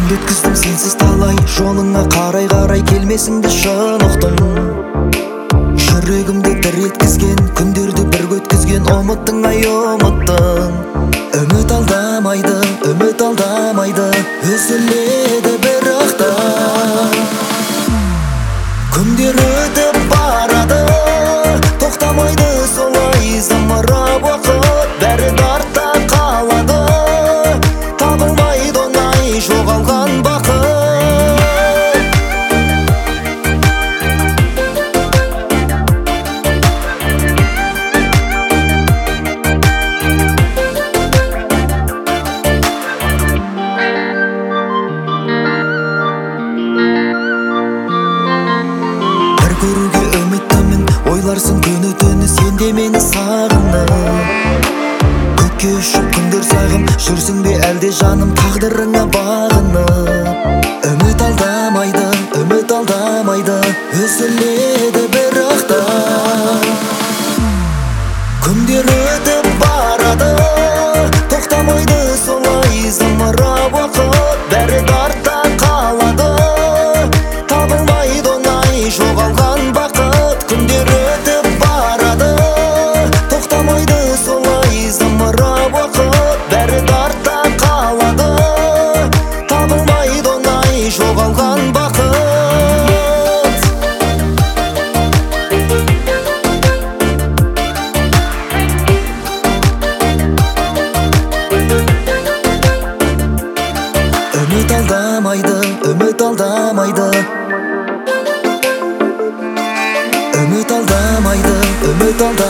Күнді өткіздім сенсіз талай, жолыңа қарай келмесіңді шын ұқтым. Жүрегімді дір еткізген, күндерді бір өткізген ұмыттың ай ұмыттың. Үміт алдамайды, үзіледі бірақ та. Күндер өтіп барады, тоқтамайды солай зымырап уақыт. Бәрі артта қалады, табылмайды оңай жоғалған бақыт. Көруге үміттімін, ойларсың күні түні сен де мені сағынып. Көкке ұшып күндер сағым, жүрсің бе әлде жаным тағдырыңа бағынып. Үміт алдамайды, үзіледі бірақ та. Күндер өтіп барады, тоқтамайды солай зымырап уақыт. Бәрі артта қалады, табылмайды оңай жоғалған бақыт. Күндер өтіп барады, тоқтамайды солай зымырап уақыт. Бәрі артта қалады, табылмайды оңай жоғалған бақыт. Үміт алдамайды,